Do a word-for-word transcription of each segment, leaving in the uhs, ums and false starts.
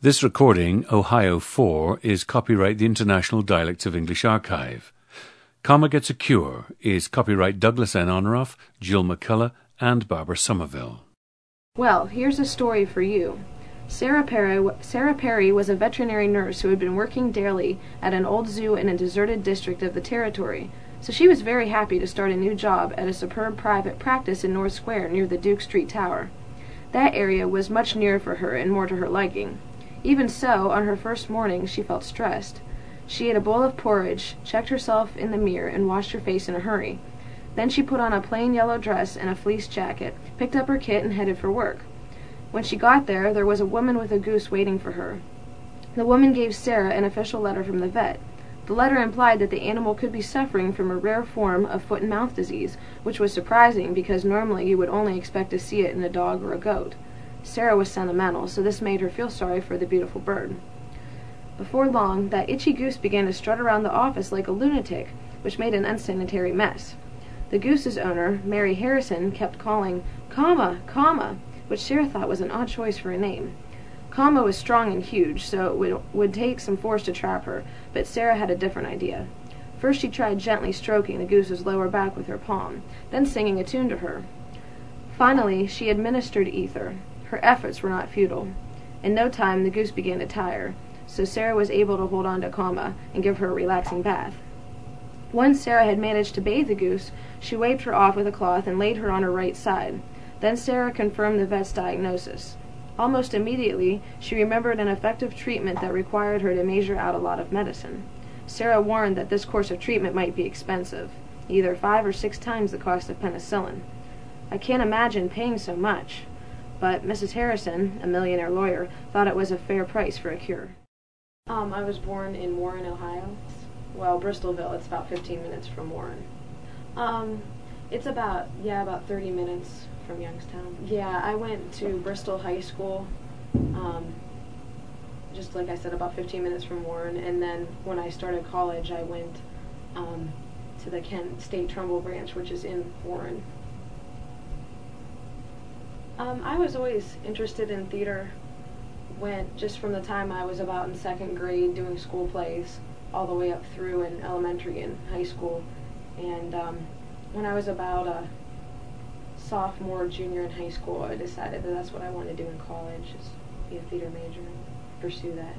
This recording, Ohio four, is copyright the International Dialects of English Archive. Comma Gets a Cure is copyright Douglas N. Oneroff, Jill McCullough, and Barbara Somerville. Well, here's a story for you. Sarah Perry, Sarah Perry was a veterinary nurse who had been working daily at an old zoo in a deserted district of the territory, so she was very happy to start a new job at a superb private practice in North Square near the Duke Street Tower. That area was much nearer for her and more to her liking. Even so, on her first morning she felt stressed. She ate a bowl of porridge, checked herself in the mirror, and washed her face in a hurry. Then she put on a plain yellow dress and a fleece jacket, picked up her kit, and headed for work. When she got there, there was a woman with a goose waiting for her. The woman gave Sarah an official letter from the vet. The letter implied that the animal could be suffering from a rare form of foot and mouth disease, which was surprising because normally you would only expect to see it in a dog or a goat. Sarah was sentimental, so this made her feel sorry for the beautiful bird. Before long, that itchy goose began to strut around the office like a lunatic, which made an unsanitary mess. The goose's owner, Mary Harrison, kept calling, "Comma, Comma," which Sarah thought was an odd choice for a name. Comma was strong and huge, so it would, would take some force to trap her, but Sarah had a different idea. First she tried gently stroking the goose's lower back with her palm, then singing a tune to her. Finally, she administered ether. Her efforts were not futile. In no time the goose began to tire, so Sarah was able to hold on to Comma and give her a relaxing bath. Once Sarah had managed to bathe the goose, she wiped her off with a cloth and laid her on her right side. Then Sarah confirmed the vet's diagnosis. Almost immediately, she remembered an effective treatment that required her to measure out a lot of medicine. Sarah warned that this course of treatment might be expensive, either five or six times the cost of penicillin. "I can't imagine paying so much." But Missus Harrison, a millionaire lawyer, thought it was a fair price for a cure. Um, I was born in Warren, Ohio. Well, Bristolville, it's about fifteen minutes from Warren. Um, it's about, yeah, about thirty minutes from Youngstown. Yeah, I went to Bristol High School, um, just like I said, about fifteen minutes from Warren, and then when I started college, I went um, to the Kent State Trumbull branch, which is in Warren. Um, I was always interested in theater, went just from the time I was about in second grade doing school plays, all the way up through in elementary and high school. And um, when I was about a sophomore, junior in high school, I decided that that's what I wanted to do in college, is be a theater major and pursue that.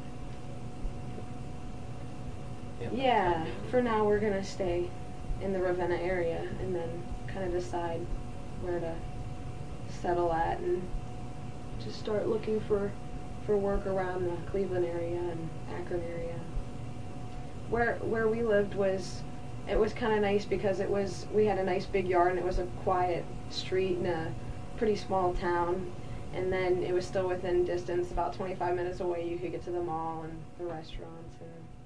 Yep. Yeah, for now we're going to stay in the Ravenna area and then kind of decide where to settle at and just start looking for for work around the Cleveland area and Akron area. Where where we lived was it was kind of nice because it was we had a nice big yard and it was a quiet street in a pretty small town, and then it was still within distance, about twenty-five minutes away you could get to the mall and the restaurants and